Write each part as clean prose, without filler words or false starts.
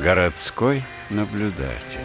Городской наблюдатель.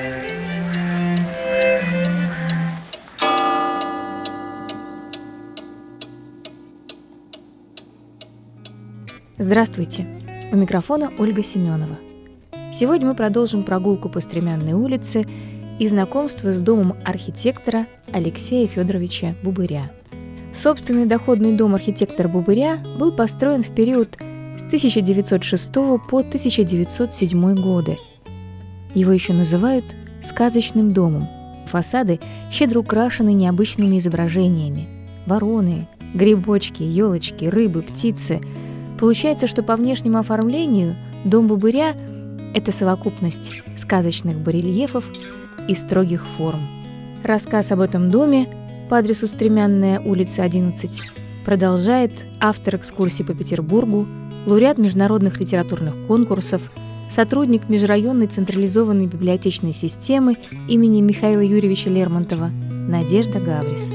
Здравствуйте! У микрофона Ольга Семенова. Сегодня мы продолжим прогулку по Стремянной улице и знакомство с домом архитектора Алексея Федоровича Бубыря. Собственный доходный дом архитектора Бубыря был построен в период с 1906 по 1907 годы. Его еще называют «сказочным домом». Фасады щедро украшены необычными изображениями. Вороны, грибочки, елочки, рыбы, птицы. Получается, что по внешнему оформлению дом Бубыря – это совокупность сказочных барельефов и строгих форм. Рассказ об этом доме по адресу Стремянная улица, 11 продолжает автор экскурсий по Петербургу, лауреат международных литературных конкурсов, сотрудник межрайонной централизованной библиотечной системы имени Михаила Юрьевича Лермонтова Надежда Гаврис.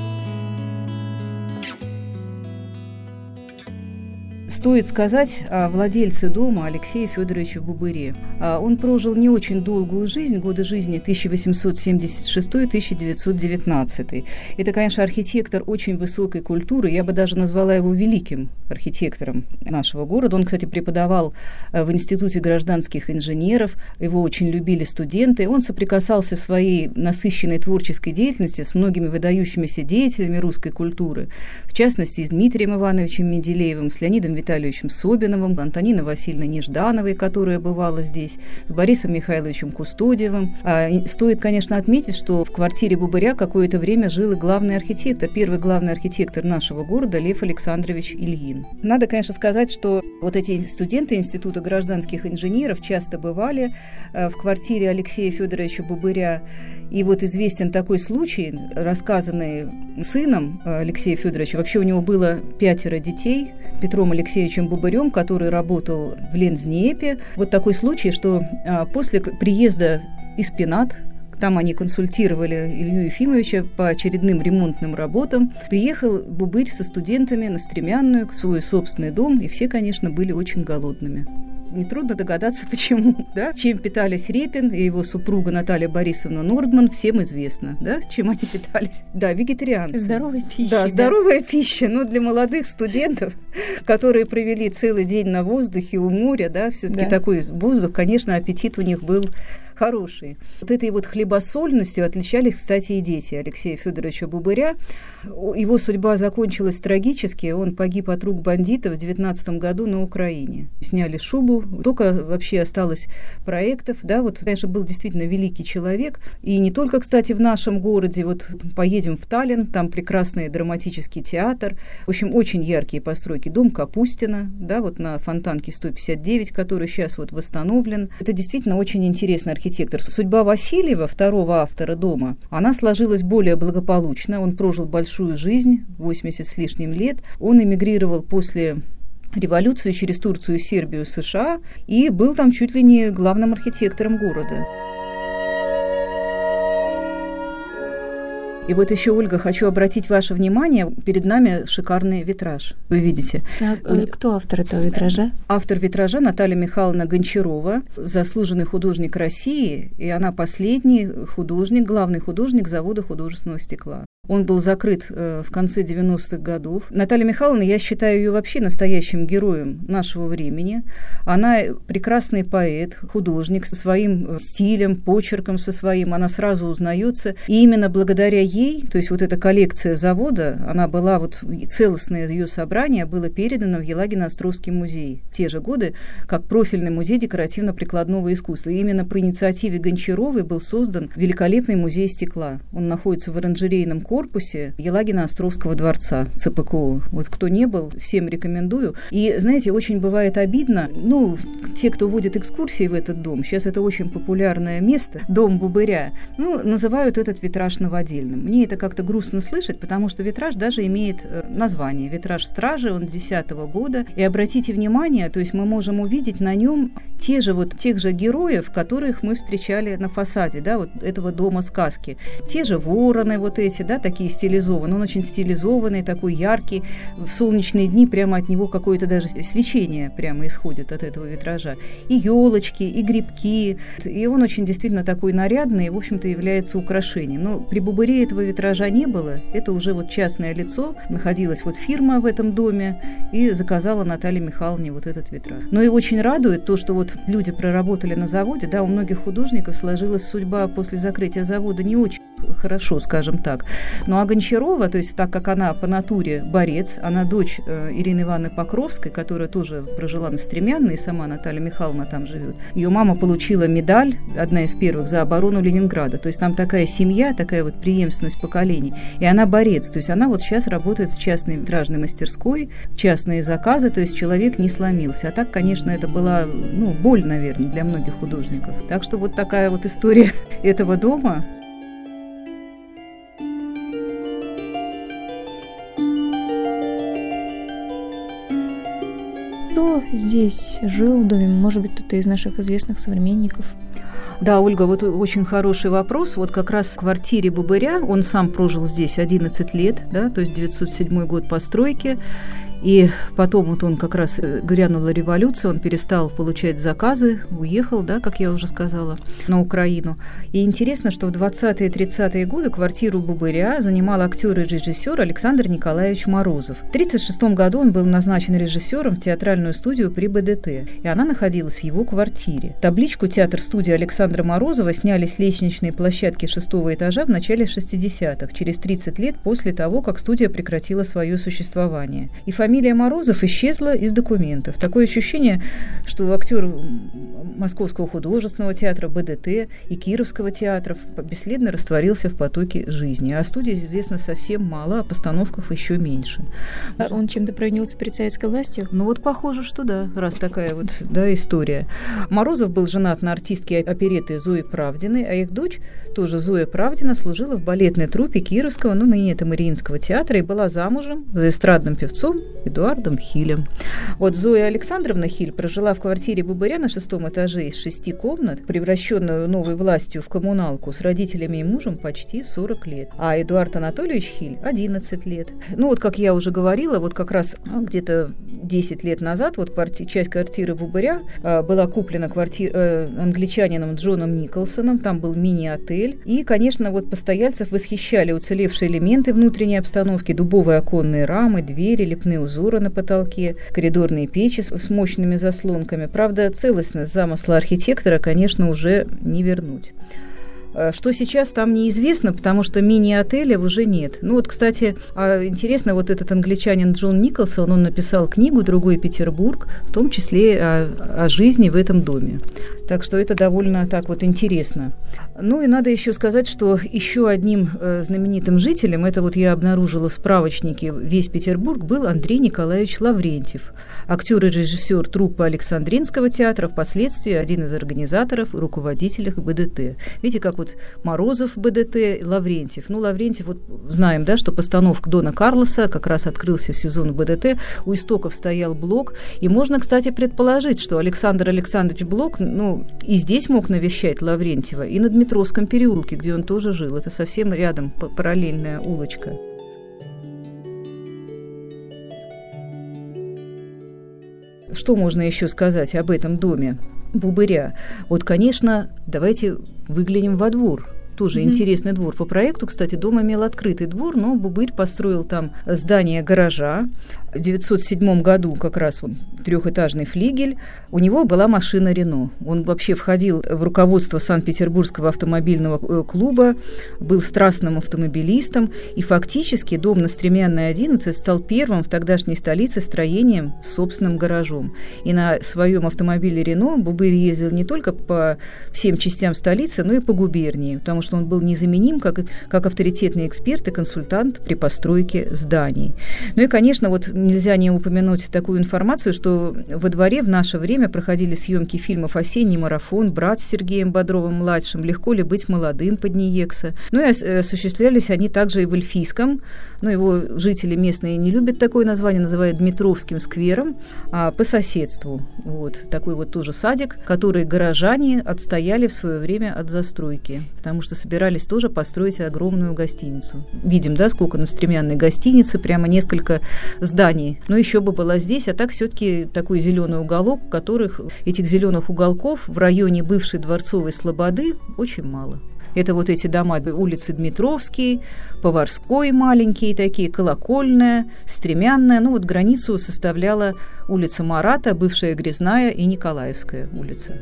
Стоит сказать о владельце дома Алексее Федоровиче Бубыре. Он прожил не очень долгую жизнь, годы жизни 1876-1919. Это, конечно, архитектор очень высокой культуры, я бы даже назвала его великим архитектором нашего города. Он, кстати, преподавал в Институте гражданских инженеров, его очень любили студенты. Он соприкасался в своей насыщенной творческой деятельности с многими выдающимися деятелями русской культуры, в частности, с Дмитрием Ивановичем Менделеевым, с Леонидом Витальевичем Собиновым, Антониной Васильевной Неждановой, которая бывала здесь, с Борисом Михайловичем Кустодиевым. Стоит, конечно, отметить, что в квартире Бубыря какое-то время жил и главный архитектор, первый главный архитектор нашего города Лев Александрович Ильин. Надо, конечно, сказать, что вот эти студенты Института гражданских инженеров часто бывали в квартире Алексея Федоровича Бубыря. И вот известен такой случай, рассказанный сыном Алексея Федоровича. Вообще у него было 5 детей, Петром Алексеевичем Бубырем, который работал в Лензнепе. Вот такой случай, что после приезда из Пенат, там они консультировали Илью Ефимовича по очередным ремонтным работам, приехал Бубырь со студентами на Стремянную, в свой собственный дом, и все, конечно, были очень голодными. Нетрудно догадаться, почему. Да? Чем питались Репин и его супруга Наталья Борисовна Нордман, всем известно. Да? Чем они питались? Да, вегетарианцы. Здоровая пища. Да, здоровая пища. Но для молодых студентов, которые провели целый день на воздухе у моря, да, все-таки такой воздух, конечно, аппетит у них был хорошие. Вот этой вот хлебосольностью отличались, кстати, и дети Алексея Федоровича Бубыря. Его судьба закончилась трагически. Он погиб от рук бандитов в 19 году на Украине. Сняли шубу. Только вообще осталось проектов. Да, вот, конечно, был действительно великий человек. И не только, кстати, в нашем городе. Вот поедем в Таллин, там прекрасный драматический театр. В общем, очень яркие постройки. Дом Капустина, да, вот на Фонтанке 159, который сейчас вот восстановлен. Это действительно очень интересный архитектор. Судьба Васильева, второго автора дома, она сложилась более благополучно. Он прожил большую жизнь, 80 с лишним лет. Он эмигрировал после революции через Турцию, Сербию, США и был там чуть ли не главным архитектором города. И вот еще, Ольга, хочу обратить ваше внимание, перед нами шикарный витраж. Вы видите. Кто автор этого витража? Автор витража Наталья Михайловна Гончарова, заслуженный художник России, и она последний художник, главный художник завода художественного стекла. Он был закрыт в конце 90-х годов. Наталья Михайловна, я считаю ее вообще настоящим героем нашего времени. Она прекрасный поэт, художник со своим стилем, почерком со своим. Она сразу узнается. И именно благодаря ей, то есть вот эта коллекция завода, она была вот целостное ее собрание было передано в Елагино-Островский музей. В те же годы, как профильный музей декоративно-прикладного искусства. И именно по инициативе Гончаровой был создан великолепный музей стекла. Он находится в оранжерейном корпусе Елагино-Островского дворца ЦПКО. Вот кто не был, всем рекомендую. И, знаете, очень бывает обидно, те, кто водит экскурсии в этот дом, сейчас это очень популярное место, дом Бубыря, называют этот витраж новодельным. Мне это как-то грустно слышать, потому что витраж даже имеет название «Витраж стражи», он 2010 года. И обратите внимание, то есть мы можем увидеть на нем тех же героев, которых мы встречали на фасаде, да, вот этого дома сказки. Те же вороны вот эти, да, такие стилизованные. Он очень стилизованный, такой яркий. В солнечные дни прямо от него какое-то даже свечение прямо исходит от этого витража. И елочки, и грибки. И он очень действительно такой нарядный и, в общем-то, является украшением. Но при Бубыре этого витража не было. Это уже вот частное лицо. Находилась вот фирма в этом доме и заказала Наталье Михайловне вот этот витраж. Но и очень радует то, что вот люди проработали на заводе, да, у многих художников сложилась судьба после закрытия завода не очень хорошо, скажем так. Ну а Гончарова, то есть так как она по натуре борец, она дочь Ирины Ивановны Покровской, которая тоже прожила на Стремянной, и сама Наталья Михайловна там живет. Ее мама получила медаль, одна из первых, за оборону Ленинграда. То есть там такая семья, такая вот преемственность поколений. И она борец. То есть она вот сейчас работает в частной витражной мастерской, частные заказы, то есть человек не сломился. А так, конечно, это была, боль, наверное, для многих художников. Так что вот такая вот история этого дома. Кто здесь жил в доме? Может быть, кто-то из наших известных современников? Да, Ольга, вот очень хороший вопрос. Вот как раз в квартире Бубыря, он сам прожил здесь 11 лет, да, то есть 907 год постройки. И потом вот он как раз грянула революция, он перестал получать заказы, уехал, да, как я уже сказала, на Украину. И интересно, что в 20-е и 30-е годы квартиру Бубыря занимал актер и режиссер Александр Николаевич Морозов. В 1936 году он был назначен режиссером в театральную студию при БДТ, и она находилась в его квартире. Табличку «Театр-студия Александра Морозова» сняли с лестничной площадки 6-го этажа в начале 60-х, через 30 лет после того, как студия прекратила свое существование. И фамилия Морозов исчезла из документов. Такое ощущение, что актер Московского художественного театра, БДТ и Кировского театров бесследно растворился в потоке жизни. А о студии известно совсем мало, о постановках еще меньше. Он чем-то провинился перед советской властью? Ну вот похоже, что да, раз такая вот, да, история. Морозов был женат на артистке оперетты Зои Правдиной, а их дочь, тоже Зоя Правдина, служила в балетной труппе Кировского, ныне это Мариинского театра, и была замужем за эстрадным певцом Эдуардом Хилем. Вот Зоя Александровна Хиль прожила в квартире Бубыря на 6-м этаже из 6 комнат, превращенную новой властью в коммуналку, с родителями и мужем почти 40 лет. А Эдуард Анатольевич Хиль 11 лет. Ну вот, как я уже говорила, вот как раз где-то 10 лет назад вот часть квартиры Бубыря была куплена англичанином Джоном Николсоном, там был мини-отель. И, конечно, вот постояльцев восхищали уцелевшие элементы внутренней обстановки, дубовые оконные рамы, двери, лепные узоры на потолке, коридорные печи с мощными заслонками. Правда, целостность замысла архитектора, конечно, уже не вернуть. Что сейчас там неизвестно, потому что мини-отеля уже нет. Ну вот, кстати, интересно, вот этот англичанин Джон Николсон, он написал книгу «Другой Петербург», в том числе о жизни в этом доме. Так что это довольно так вот интересно. Ну и надо еще сказать, что еще одним знаменитым жителем, это вот я обнаружила в справочнике «Весь Петербург», был Андрей Николаевич Лаврентьев, актер и режиссер труппы Александринского театра, впоследствии один из организаторов и руководителей БДТ. Видите, как вот Морозов БДТ, Лаврентьев. Ну, Лаврентьев, вот знаем, да, что постановка Дона Карлоса, как раз открылся сезон БДТ, у истоков стоял Блок, и можно, кстати, предположить, что Александр Александрович Блок, и здесь мог навещать Лаврентьева, и на Дмитровском переулке, где он тоже жил. Это совсем рядом, параллельная улочка. Что можно еще сказать об этом доме Бубыря? Вот, конечно, давайте выглянем во двор. Тоже интересный двор. По проекту, кстати, дом имел открытый двор, но Бубырь построил там здание гаража. В 1907 году как раз он трехэтажный флигель. У него была машина «Рено». Он вообще входил в руководство Санкт-Петербургского автомобильного клуба, был страстным автомобилистом, и фактически дом на Стремянной 11 стал первым в тогдашней столице строением с собственным гаражом. И на своем автомобиле «Рено» Бубырь ездил не только по всем частям столицы, но и по губернии, потому что что он был незаменим как авторитетный эксперт и консультант при постройке зданий. Ну и, конечно, вот нельзя не упомянуть такую информацию, что во дворе в наше время проходили съемки фильмов «Осенний марафон», «Брат» с Сергеем Бодровым-младшим, «Легко ли быть молодым» под Ниекса. Ну и осуществлялись они также и в Эльфийском, но его жители местные не любят такое название, называют Дмитровским сквером, а по соседству. Вот такой вот тоже садик, который горожане отстояли в свое время от застройки, потому что собирались тоже построить огромную гостиницу. Видим, да, сколько на Стремянной гостинице, прямо несколько зданий. Но еще бы была здесь, а так все-таки такой зеленый уголок, этих зеленых уголков в районе бывшей Дворцовой Слободы очень мало. Это вот эти дома улицы Дмитровский, Поварской маленькие такие, Колокольная, Стремянная. Ну вот границу составляла улица Марата, бывшая Грязная и Николаевская улица.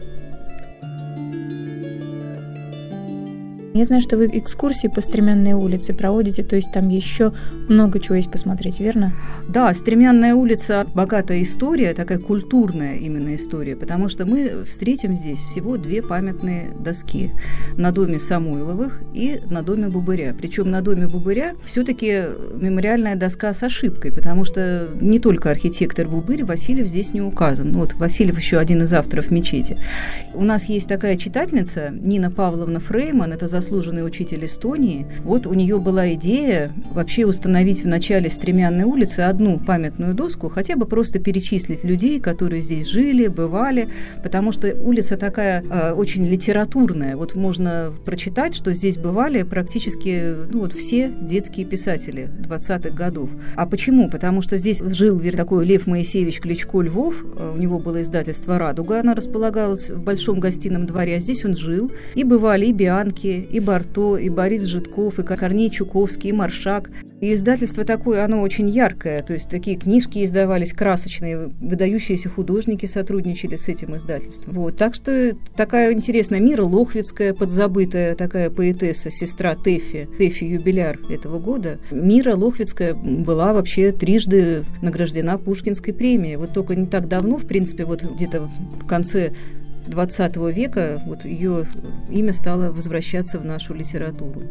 Я знаю, что вы экскурсии по Стремянной улице проводите, то есть там еще много чего есть посмотреть, верно? Да, Стремянная улица – богатая история, такая культурная именно история, потому что мы встретим здесь всего 2 памятные доски на доме Самойловых и на доме Бубыря. Причем на доме Бубыря все-таки мемориальная доска с ошибкой, потому что не только архитектор Бубырь, Васильев здесь не указан. Вот Васильев еще один из авторов мечети. У нас есть такая читательница Нина Павловна Фрейман, это заслуженный учитель Эстонии. Вот у нее была идея вообще установить в начале Стремянной улицы одну памятную доску, хотя бы просто перечислить людей, которые здесь жили, бывали, потому что улица такая очень литературная. Вот можно прочитать, что здесь бывали практически все детские писатели 20-х годов. А почему? Потому что здесь жил такой Лев Моисеевич Кличко-Львов, у него было издательство «Радуга», она располагалась в Большом гостином дворе, а здесь он жил. И бывали и Бианки, и Барто, и Борис Житков, и Корней Чуковский, и Маршак. И издательство такое, оно очень яркое, то есть такие книжки издавались красочные, выдающиеся художники сотрудничали с этим издательством. Вот. Так что такая интересная Мира Лохвицкая, подзабытая такая поэтесса, сестра Тэффи юбиляр этого года. Мира Лохвицкая была вообще 3 награждена Пушкинской премией. Вот только не так давно, в принципе, вот где-то в конце XX века вот ее имя стало возвращаться в нашу литературу.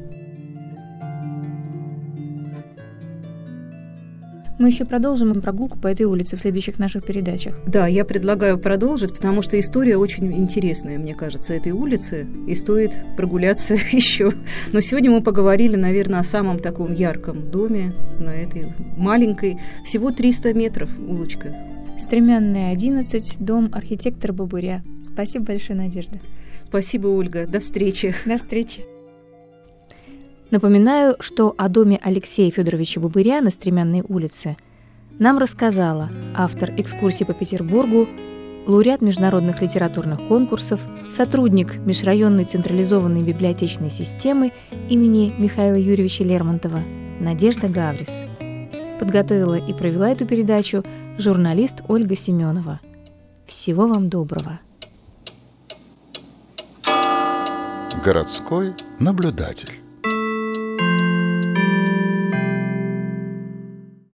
Мы еще продолжим прогулку по этой улице в следующих наших передачах. Да, я предлагаю продолжить, потому что история очень интересная, мне кажется, этой улицы, и стоит прогуляться еще. Но сегодня мы поговорили, наверное, о самом таком ярком доме на этой маленькой, всего 300 метров улочка. Стремянная, 11, дом архитектора Бубыря. Спасибо большое, Надежда. Спасибо, Ольга. До встречи. До встречи. Напоминаю, что о доме Алексея Федоровича Бубыря на Стремянной улице нам рассказала автор экскурсий по Петербургу, лауреат международных литературных конкурсов, сотрудник межрайонной централизованной библиотечной системы имени Михаила Юрьевича Лермонтова Надежда Гаврис. Подготовила и провела эту передачу журналист Ольга Семенова. Всего вам доброго. Городской наблюдатель.